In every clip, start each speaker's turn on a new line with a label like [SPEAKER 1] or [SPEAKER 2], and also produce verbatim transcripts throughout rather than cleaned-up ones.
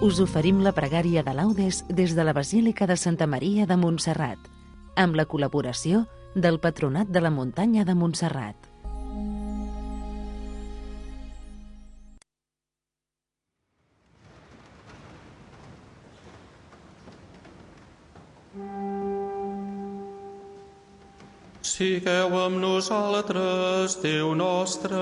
[SPEAKER 1] us oferim la pregària de laudes des de la Basílica de Santa Maria de Montserrat, amb la col·laboració del Patronat de la Muntanya de Montserrat.
[SPEAKER 2] Sigueu amb nosaltres, Déu nostre.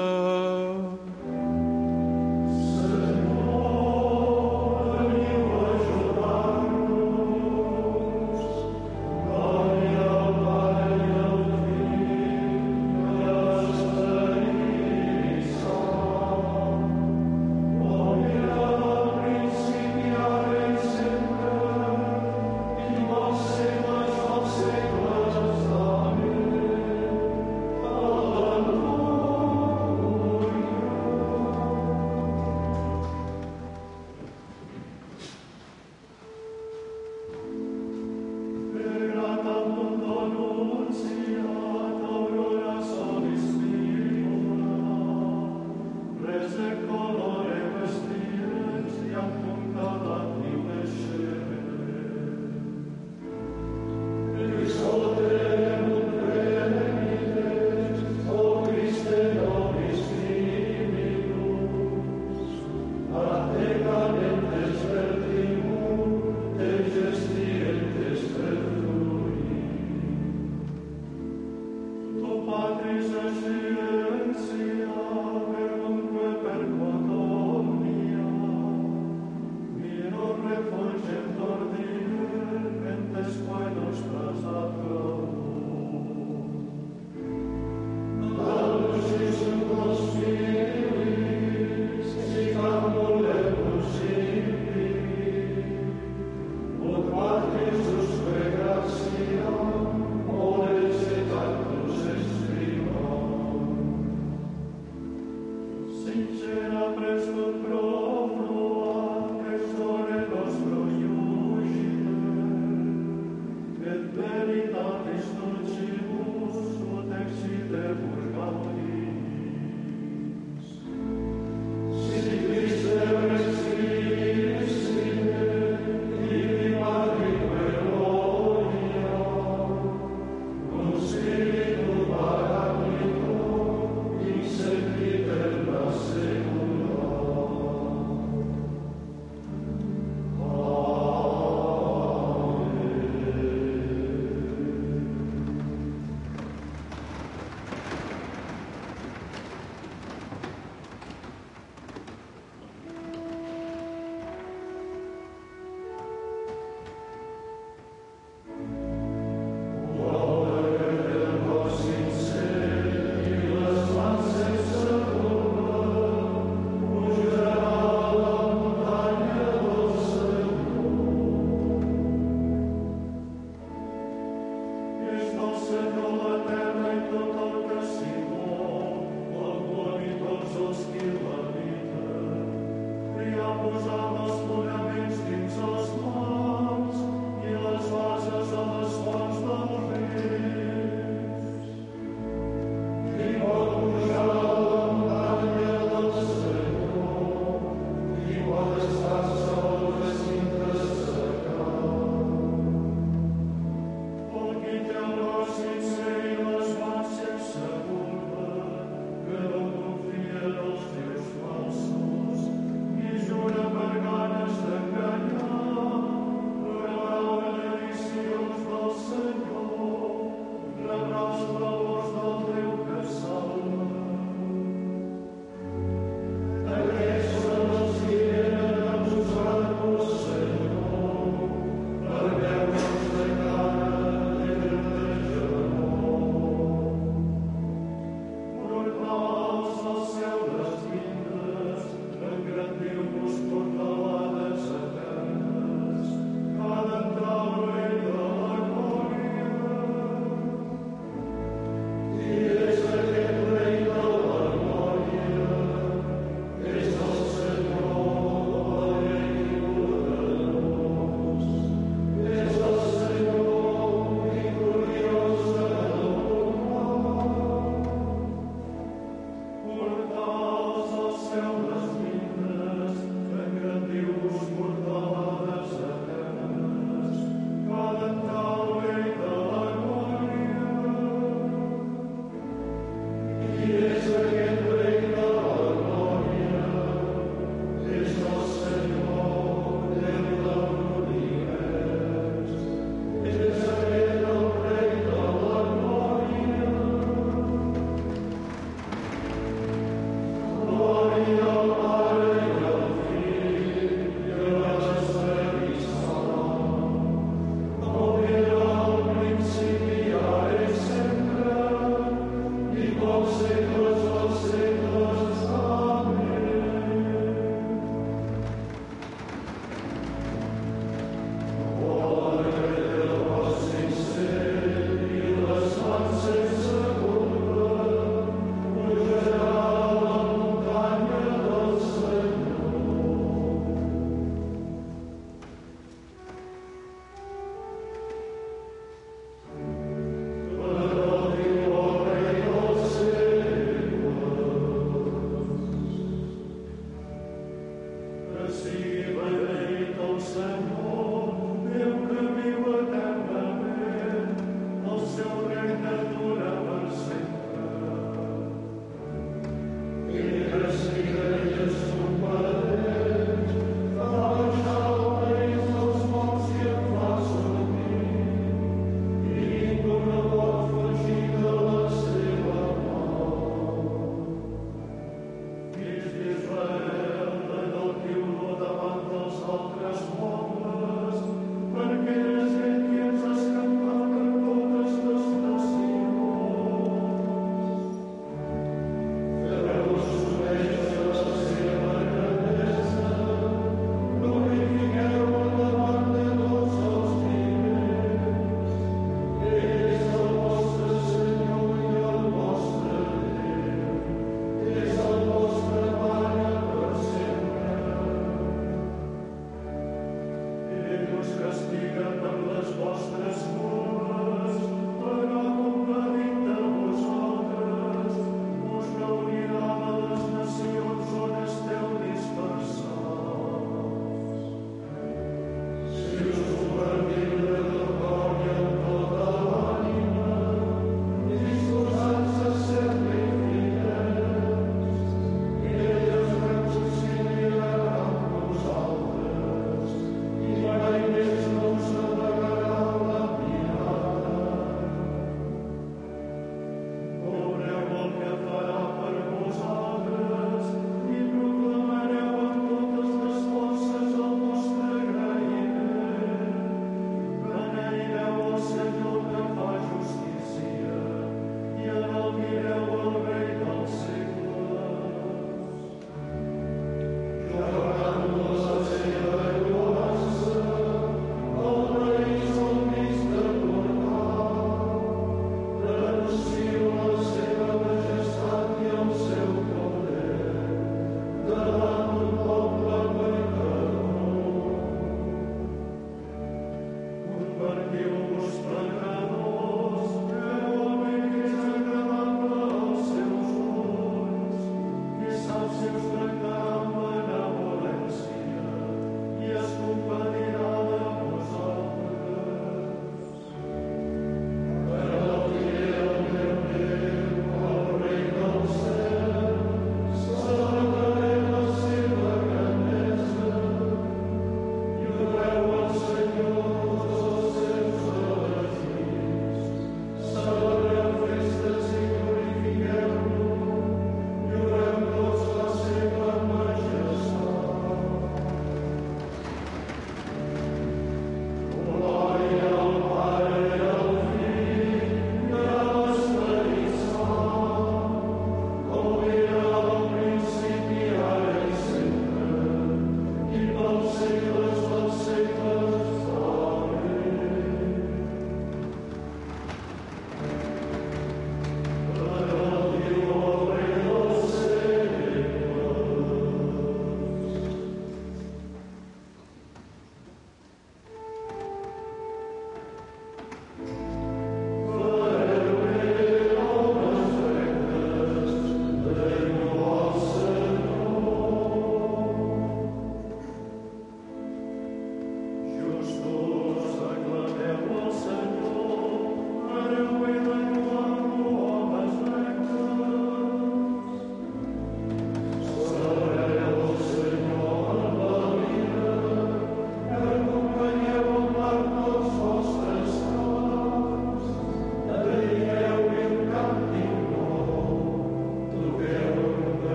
[SPEAKER 3] Jura per Israel, del qui ho davant dels altres pobles,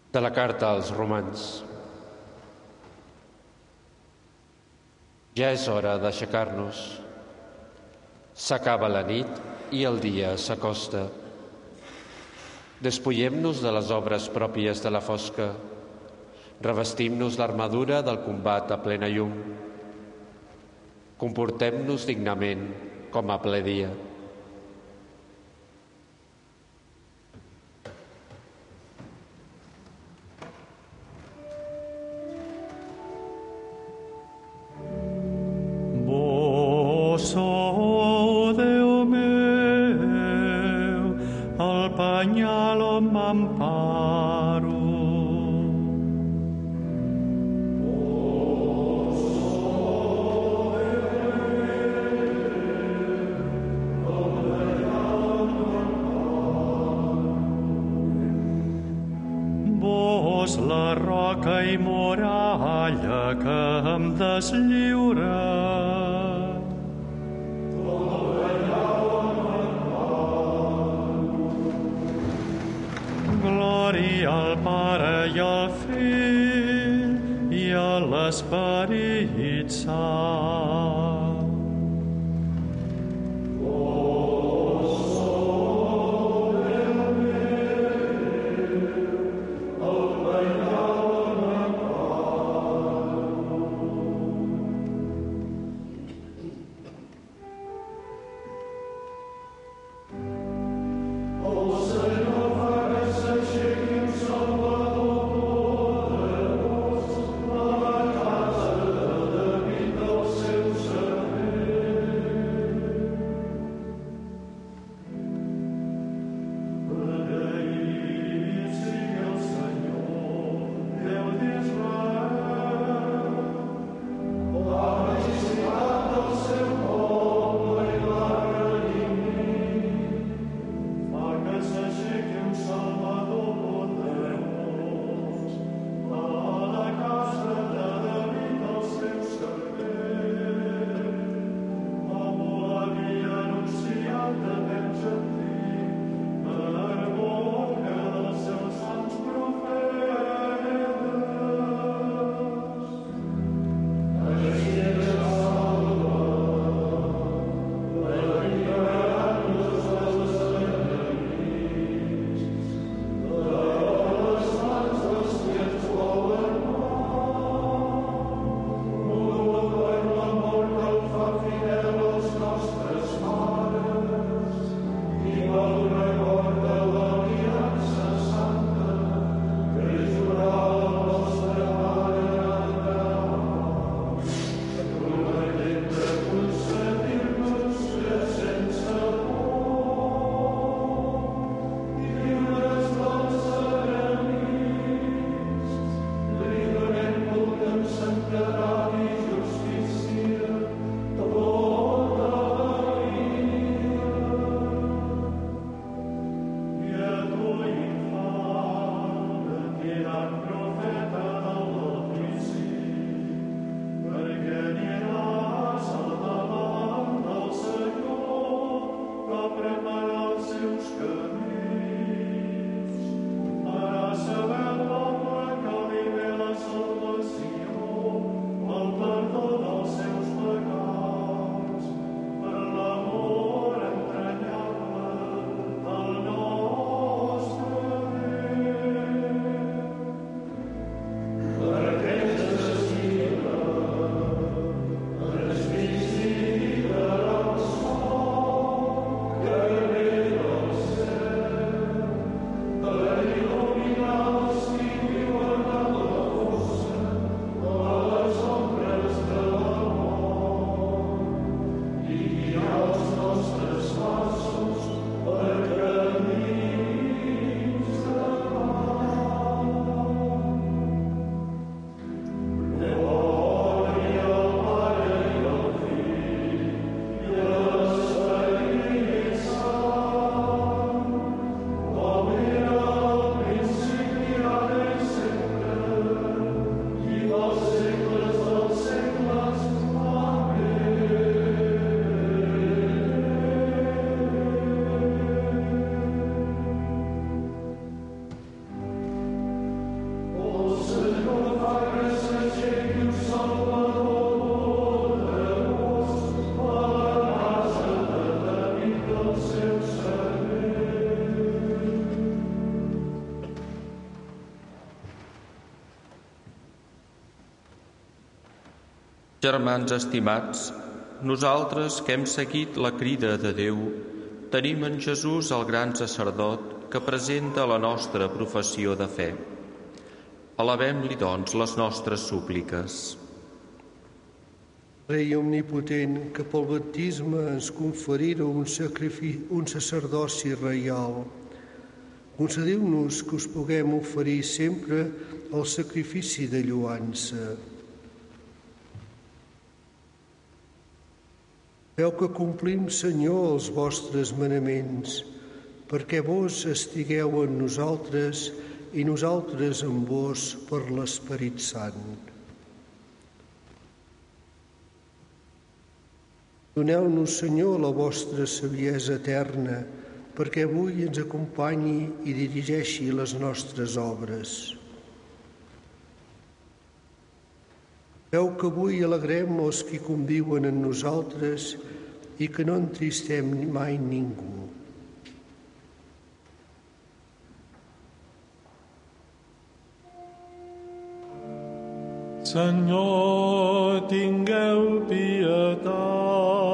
[SPEAKER 3] De la carta als romans. Ja és hora d'aixecar-nos. S'acaba la nit i el dia s'acosta. Despullem-nos de les obres pròpies de la fosca. Revestim-nos l'armadura del combat a plena llum. Comportem-nos dignament com a ple dia.
[SPEAKER 2] Sou, Déu meu, el penyal on m'emparo. Oh, sou, Déu meu, el penyal on m'emparo. Vos la roca i muralla que em deslliura. Glòria al Pare i al Fill i a l'Esperit Sant. Oh, sou, Déu meu, el penyal on m'emparo. Oh, Senyor, Salvador poderós, a la casa de David, el seu servent.
[SPEAKER 4] Germans estimats, nosaltres que hem seguit la crida de Déu, tenim en Jesús el gran sacerdot que presenta la nostra professió de fe. Alabem-li, doncs, les nostres súpliques.
[SPEAKER 2] Rei omnipotent, que pel baptisme ens conferira un, un sacerdoci reial, concediu-nos que us puguem oferir sempre el sacrifici de lloança. Feu que complim, Senyor, els vostres manaments, perquè vos estigueu en nosaltres i nosaltres en vos per l'Esperit Sant. Doneu-nos, Senyor, la vostra saviesa eterna, perquè avui ens acompanyi i dirigeixi les nostres obres. Feu que avui alegrem els qui conviuen en nosaltres i que no entristem mai ningú.
[SPEAKER 5] Senyor, tingueu pietat.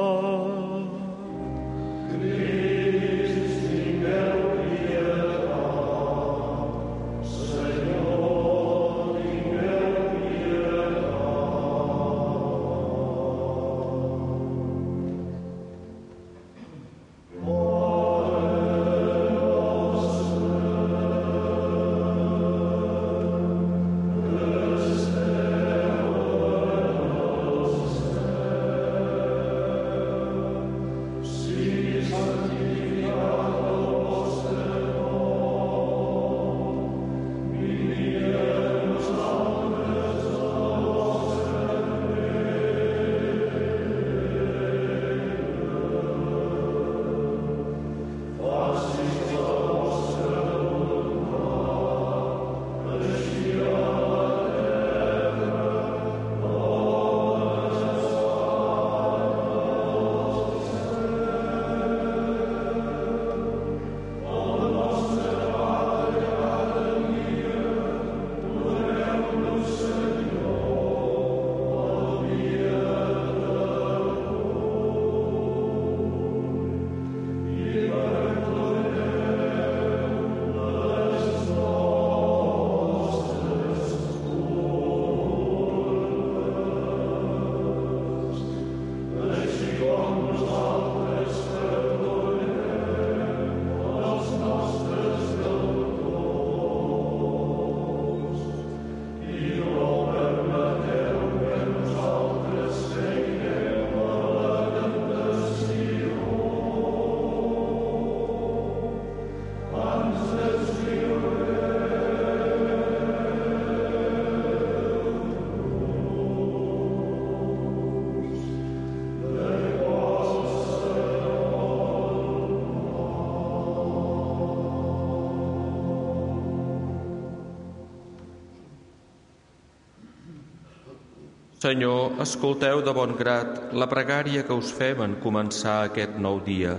[SPEAKER 2] Crist, tingueu pietat. Senyor, tingueu pietat.
[SPEAKER 4] Senyor, escolteu de bon grat la pregària que us fem en començar aquest nou dia.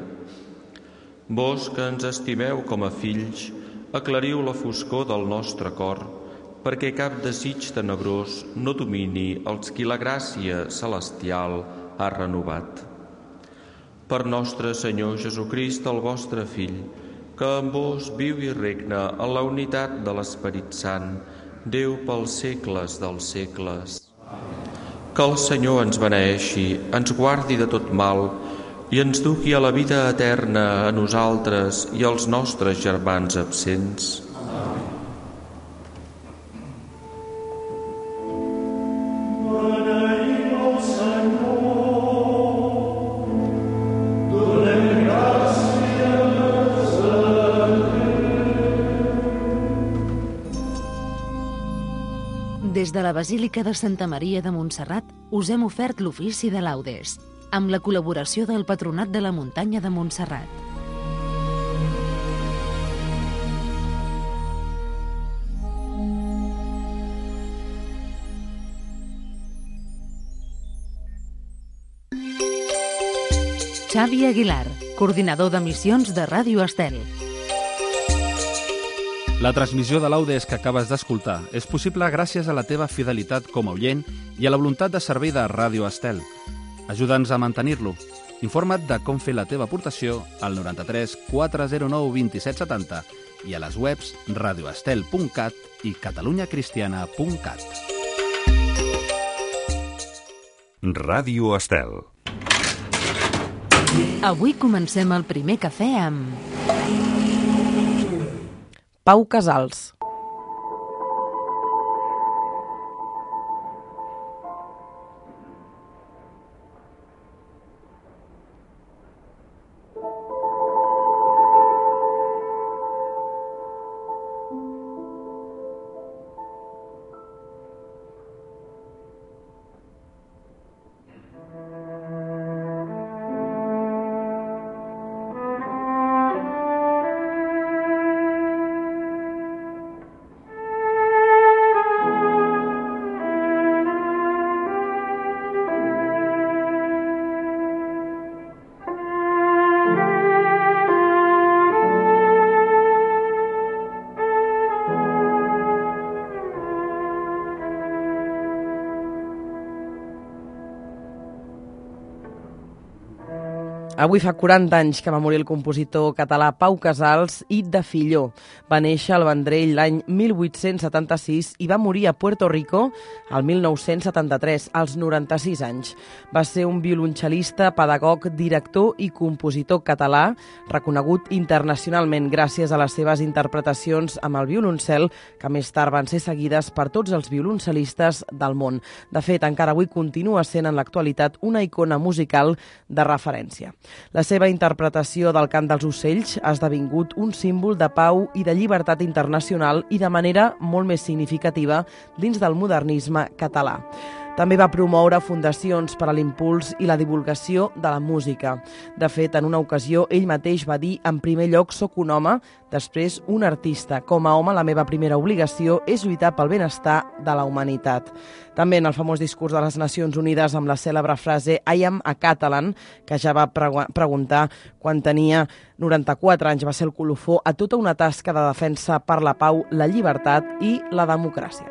[SPEAKER 4] Vos que ens estimeu com a fills, aclariu la foscor del nostre cor, perquè cap desig tenebrós no domini els qui la gràcia celestial ha renovat. Per nostre Senyor Jesucrist, el vostre Fill, que amb vos viu i regna en la unitat de l'Esperit Sant, Déu pels segles dels segles. Que el Senyor ens beneeixi, ens guardi de tot mal i ens dugui a la vida eterna a nosaltres i als nostres germans absents.
[SPEAKER 1] Des de la Basílica de Santa Maria de Montserrat us hem ofert l'ofici de laudes, amb la col·laboració del Patronat de la Muntanya de Montserrat. Xavi Aguilar, coordinador de missions de Ràdio Estel.
[SPEAKER 6] La transmissió de Laudes que acabes d'escoltar és possible gràcies a la teva fidelitat com a oient i a la voluntat de servei de Ràdio Estel. Ajuda'ns a mantenir-lo. Informa't de com fer la teva aportació al noranta-tres quatre zero nou dos set set zero i a les webs radioestel punt cat i catalunyacristiana punt cat.
[SPEAKER 7] Ràdio Estel.
[SPEAKER 1] Avui comencem el primer cafè amb
[SPEAKER 8] Pau Casals. Avui fa quaranta anys que va morir el compositor català Pau Casals i de Filló. Va néixer al Vendrell l'any mil vuit-cents setanta-sis i va morir a Puerto Rico el mil nou-cents setanta-tres, als noranta-sis anys. Va ser un violoncel·lista, pedagog, director i compositor català, reconegut internacionalment gràcies a les seves interpretacions amb el violoncel, que més tard van ser seguides per tots els violoncel·listes del món. De fet, encara avui continua sent en l'actualitat una icona musical de referència. La seva interpretació del cant dels ocells ha esdevingut un símbol de pau i de llibertat internacional i de manera molt més significativa dins del modernisme català. També va promoure fundacions per a l'impuls i la divulgació de la música. De fet, en una ocasió, ell mateix va dir: en primer lloc soc un home, després un artista. Com a home, la meva primera obligació és lluitar pel benestar de la humanitat. També en el famós discurs de les Nacions Unides amb la cèlebre frase I am a Catalan, que ja va pregu- preguntar quan tenia noranta-quatre anys, va ser el colofó a tota una tasca de defensa per la pau, la llibertat i la democràcia.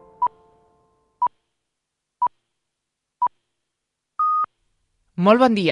[SPEAKER 9] Molt bon dia.